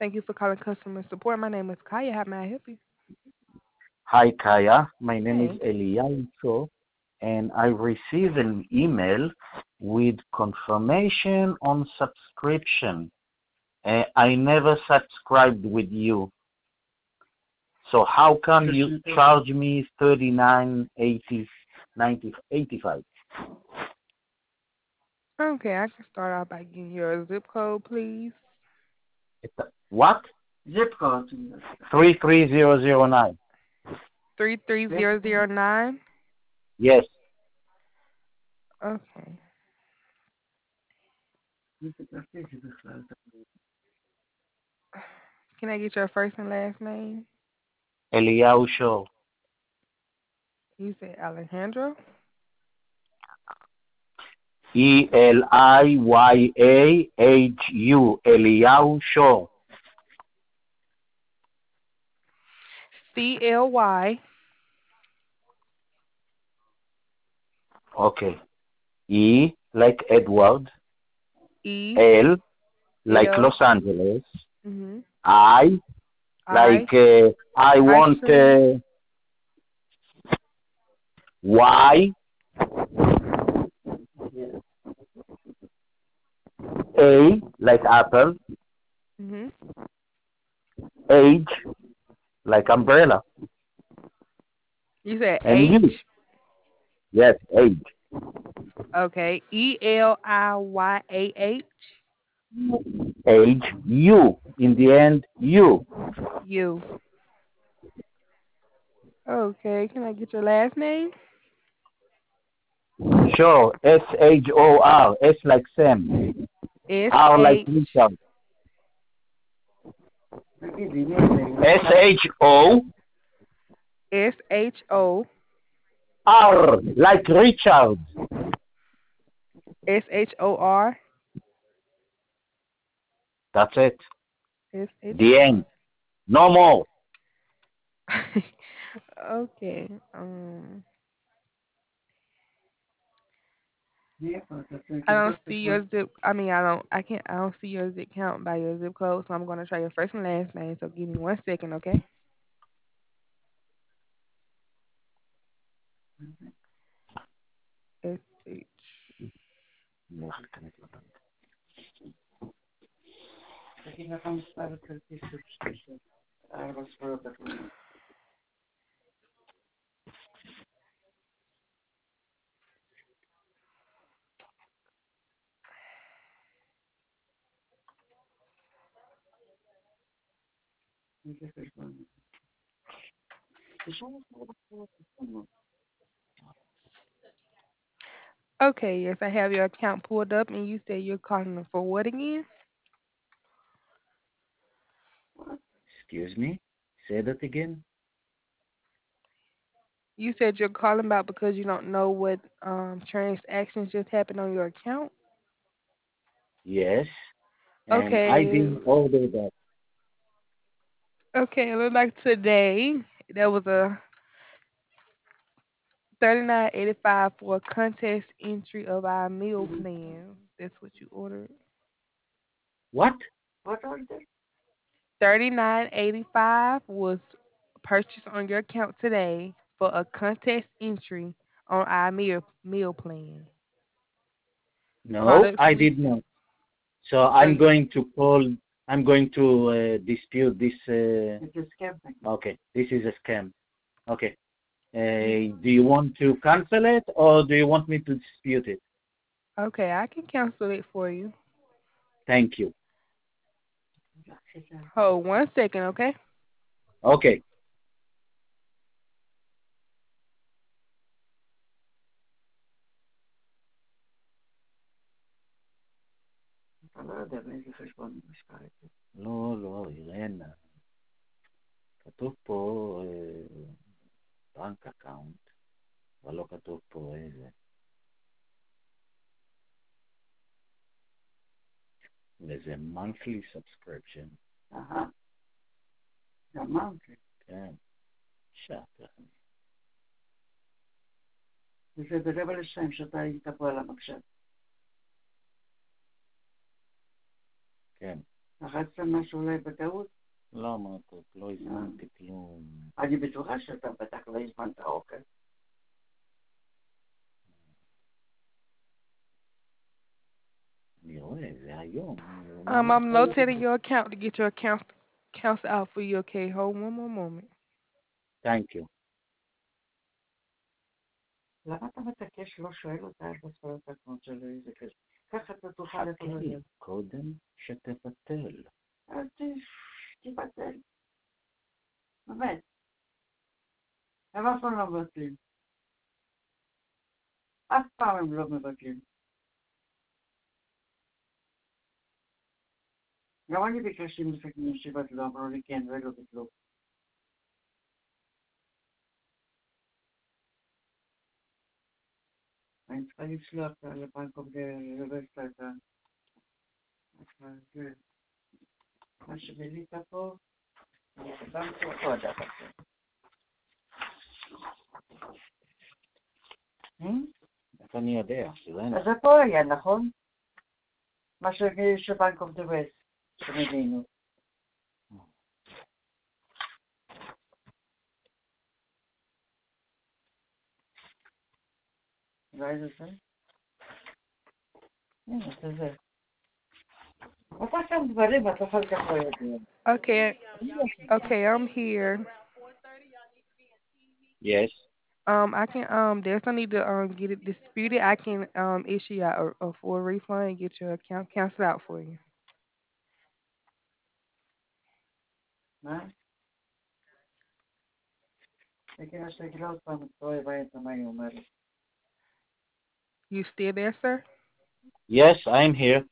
Thank you for calling customer support. My name is Kaya. How may I help you? Hi, Kaya. My name is Hey. Eliyahu, and I received an email with confirmation on subscription. I never subscribed with you, so how come you charge me 39.80 Okay, I can start out by getting your zip code, please. What? Zip code. 33009. 33009. Yes. Okay. Can I get your first and last name? Eliyahu Show. You said Alejandro. Eliyahu. Eliyahu Show. CLY. Okay. E like Edward. E L like L. Los Angeles. Mhm. I I. like I Ice want cream. Y. A like apple. Mhm. Age like umbrella. You said And you. H. Yes, age. Okay. ELIYAH. Age. You. In the end, you. You. Okay. Can I get your last name? Sure. Shor. S like Sam. S R like H Richard. Shor. SHO R like Richard. SHOR That's it. The SHO. end. No more. Okay. I don't see your zip. I mean, I don't. I can't. I don't see your zip count by your zip code. So I'm gonna try your first and last name. So give me 1 second, okay? SH. Okay. Yes, I have your account pulled up, and you said you're calling for what again? Excuse me? Say that again? You said you're calling about because you don't know what transactions just happened on your account. Yes. And I Okay. didn't order that. Okay. It looked like today there was a 39.85 for a contest entry of our meal plan. That's what you ordered. What? 39.85 was purchased on your account today for a contest entry on our meal plan. No, Products I we did not. So so I'm going to call, I'm going to dispute this. Okay, this is a scam. Okay. Do you want to cancel it or do you want me to dispute it? okay, I can cancel it for you. Thank you. Hold 1 second, okay? Okay. לא, לא, אירנה. כתוב פה בנק אקאונט, אבל לא כתוב פה איזה. וזה monthly subscription. כן, שעה. כן. לחצת משהו אולי בטעות? לא, מותק, לא הזמנתי כלום. אני בטוחה שאתה בטח לא הזמנת אוכל. אני רואה, זה היום. I'm notating your account to get your accounts out for you. Okay, hold one more moment. Thank you. למה אתה מתעקש לא שואל אותה איך לעשות את הקונט שלו? איזה קשר? ככה אתה תוכל לפרט. קודם שתבטל. אז תבטל. באמת. הם אף פעם לא מבטלים. אף פעם הם לא מבטלים. גם אני ביקשתי מסכנים שיבטלו, אמרו לי כן ולא ביטלו. אני צריכה לשלוח לבנק עובדי רבסטה את מה שבילית פה, אני חתמתי אותו הדף הזה. איך אני יודע? אז זה פה היה, נכון? מה שבנק עובדי רבסטה, שמבינו. אולי זה זה? הנה, זה זה. אתה שם דברים, אתה אחר כך לא יודעים. Okay, okay, I'm here. Yes. I can there's no need to get it disputed. I can issue you a full refund and get your account canceled out for you. מה? תגיד שתגיד עוד פעם, לא הבנת מה היא אומרת. You still there, sir? Yes, I'm here.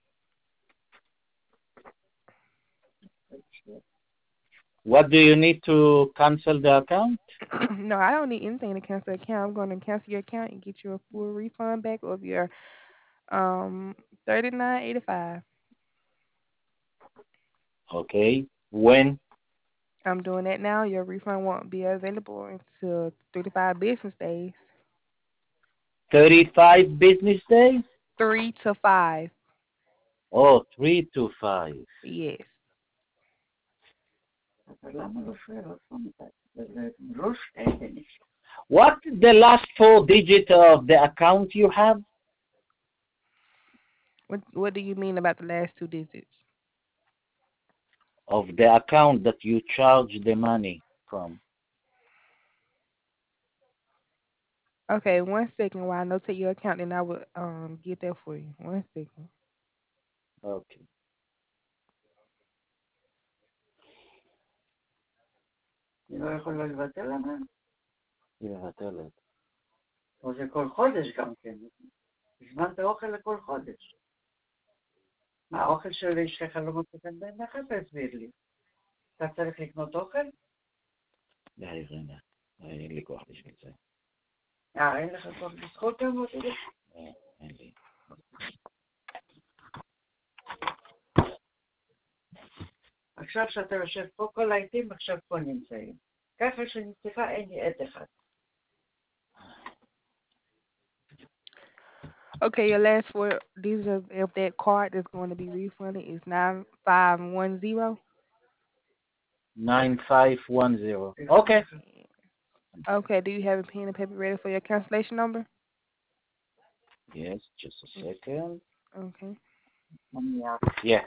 What do you need to cancel the account? No, I don't need anything to cancel the account. I'm going to cancel your account and get you a full refund back of your 39.85. Okay. When? I'm doing that now. Your refund won't be available until 35 business days. 35 business days? 3 to 5. Oh, 3 to 5. Yes. What the last four digits of the account you have? What do you mean about the last two digits? Of the account that you charge the money from? Okay, 1 second while I notate your account and I will get that for you. 1 second. Okay. היא לא יכולה לבטל למה? היא מבטלת. או זה כל חודש גם כן. הזמנת אוכל לכל חודש. מה, האוכל של אשתך לא מוצא חן בעיניך? תסביר לי. אתה צריך לקנות אוכל? די, רינה. אין לי כוח בשביל זה. אין לך כוח בזכות אמות? אין לי. עכשיו שאתה יושב פה, כל העיתים עכשיו פה נמצאים. ככה שנצליחה אין לי עת אחד. Okay, your last four digits of that card that's going to be refunded is 9510. 9510. Okay. Okay, do you have a pen and paper ready for your cancellation number? Yes, just a second. Okay. Yeah.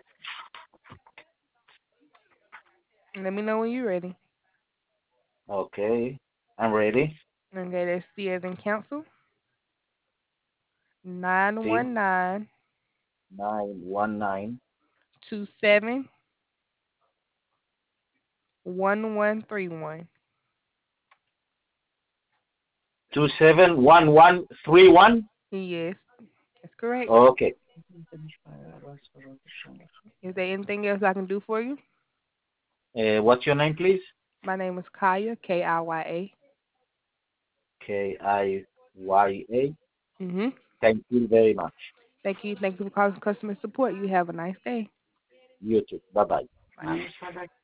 Let me know when you're ready. Okay. I'm ready. Okay, that's C as in council. See? 919 919 27 1131. 271131. Yes, that's correct. Okay. Is there anything else I can do for you? What's your name, please? My name is Kaya, Kiya. Kiya. Mhm. Thank you very much. Thank you. Thank you for calling customer support. You have a nice day. You too. Bye bye. Bye.